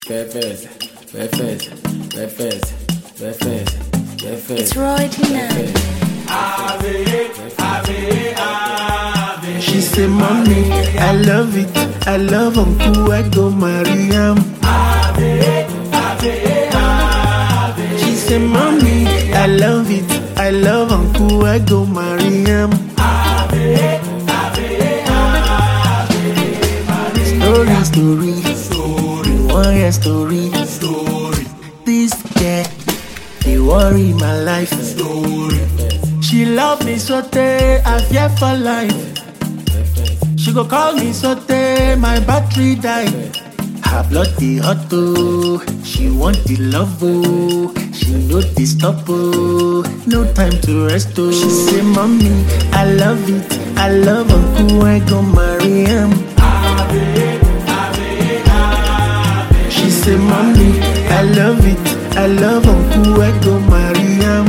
It's Roy Tonight. She say, mommy, I love it. I love Uncle, I go marry him. She say, mommy, I love it. I love Uncle, I go marry him. Story, one year story. This girl, they worry my life. She love me so I fear for life. She go call me so my battery die. Her blood the hot oh, she want the love oh. She know the stop oh, no time to rest oh. She say, mommy, I love it. I love Uncle, I go marry him. She say, mommy, I love it. I love Uncle, I go marry him.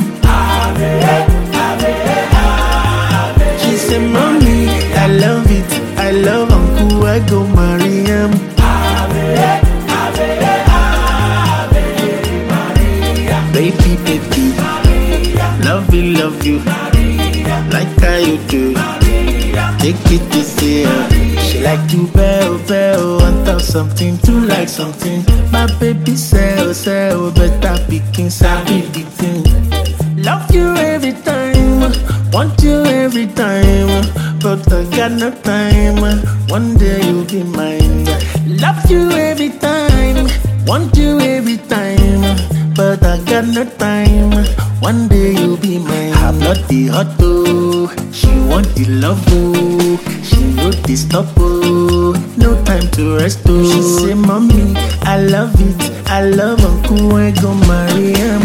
She say, mommy, I love it. I love Uncle, I go marry him. Baby, love you, like how you do. Take it easy, she like to bell, want to something to like something. My baby say, better picking, sabi the thing. Love you every time, want you every time, but I got no time. One day you'll be mine. Love you every time, want you every time, but I got no time. One day you'll be mine. Her blood the hot oh, she want the love oh. She know the stop oh, no time to rest oh. She say, mommy, I love it. I love Uncle, I go marry him.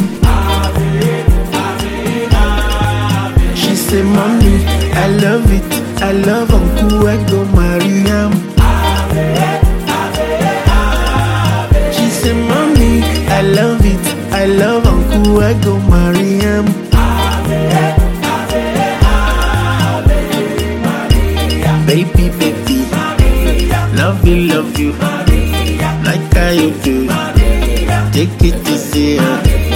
She say, mommy, I love it. I love Uncle, I go marry him. She say, mommy, I love it. I love Uncle, I go marry him. Baby, love you, like how you do. Take it easy.